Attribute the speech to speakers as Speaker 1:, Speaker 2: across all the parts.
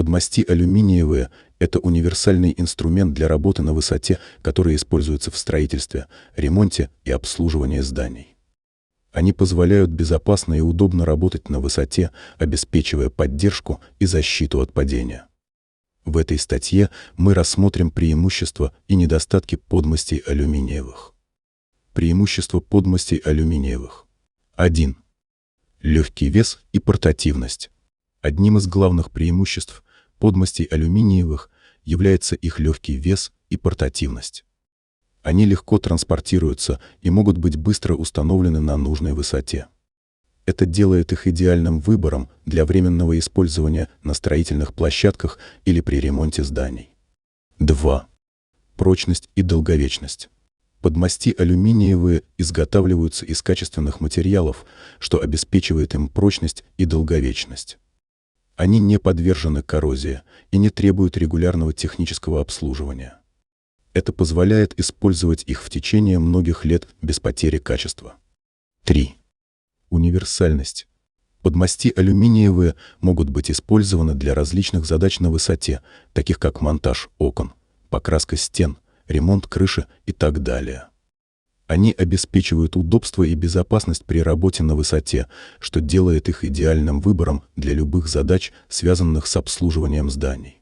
Speaker 1: Подмости алюминиевые – это универсальный инструмент для работы на высоте, который используется в строительстве, ремонте и обслуживании зданий. Они позволяют безопасно и удобно работать на высоте, обеспечивая поддержку и защиту от падения. В этой статье мы рассмотрим преимущества и недостатки подмостей алюминиевых. Преимущества подмостей алюминиевых. 1. Легкий вес и портативность. Одним из главных преимуществ подмостей алюминиевых является их легкий вес и портативность. Они легко транспортируются и могут быть быстро установлены на нужной высоте. Это делает их идеальным выбором для временного использования на строительных площадках или при ремонте зданий. 2. Прочность и долговечность. Подмости алюминиевые изготавливаются из качественных материалов, что обеспечивает им прочность и долговечность. Они не подвержены коррозии и не требуют регулярного технического обслуживания. Это позволяет использовать их в течение многих лет без потери качества. 3. Универсальность. Подмости алюминиевые могут быть использованы для различных задач на высоте, таких как монтаж окон, покраска стен, ремонт крыши и так далее. Они обеспечивают удобство и безопасность при работе на высоте, что делает их идеальным выбором для любых задач, связанных с обслуживанием зданий.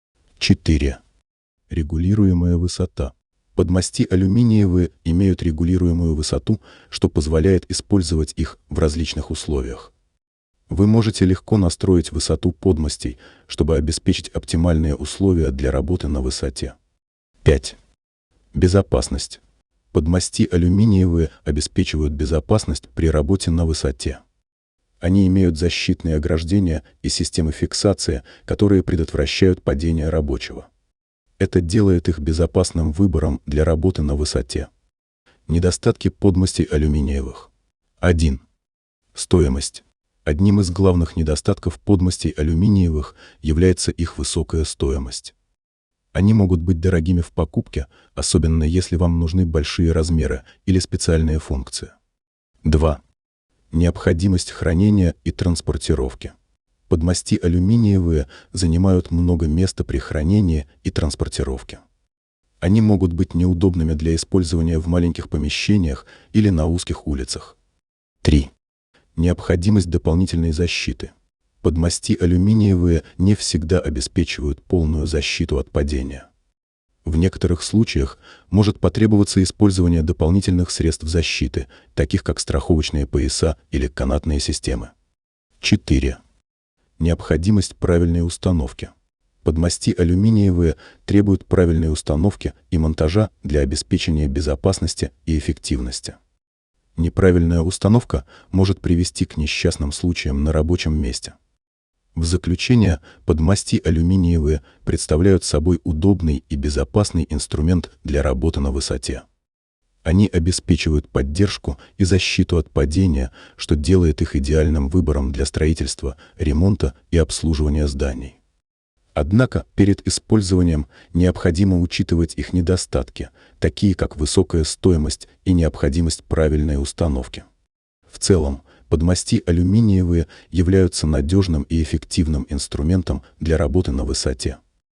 Speaker 1: 4. Регулируемая высота. Подмости алюминиевые имеют регулируемую высоту, что позволяет использовать их в различных условиях. Вы можете легко настроить высоту подмостей, чтобы обеспечить оптимальные условия для работы на высоте. 5. Безопасность. Подмости алюминиевые обеспечивают безопасность при работе на высоте. Они имеют защитные ограждения и системы фиксации, которые предотвращают падение рабочего. Это делает их безопасным выбором для работы на высоте. Недостатки подмостей алюминиевых. 1. Стоимость. Одним из главных недостатков подмостей алюминиевых является их высокая стоимость. Они могут быть дорогими в покупке, особенно если вам нужны большие размеры или специальные функции. 2. Необходимость хранения и транспортировки. Подмости алюминиевые занимают много места при хранении и транспортировке. Они могут быть неудобными для использования в маленьких помещениях или на узких улицах. 3. Необходимость дополнительной защиты. Подмости алюминиевые не всегда обеспечивают полную защиту от падения. В некоторых случаях может потребоваться использование дополнительных средств защиты, таких как страховочные пояса или канатные системы. 4. Необходимость правильной установки. Подмости алюминиевые требуют правильной установки и монтажа для обеспечения безопасности и эффективности. Неправильная установка может привести к несчастным случаям на рабочем месте. В заключение, подмости алюминиевые представляют собой удобный и безопасный инструмент для работы на высоте. Они обеспечивают поддержку и защиту от падения, что делает их идеальным выбором для строительства, ремонта и обслуживания зданий. Однако перед использованием необходимо учитывать их недостатки, такие как высокая стоимость и необходимость правильной установки. В целом, подмости алюминиевые являются надежным и эффективным инструментом для работы на высоте.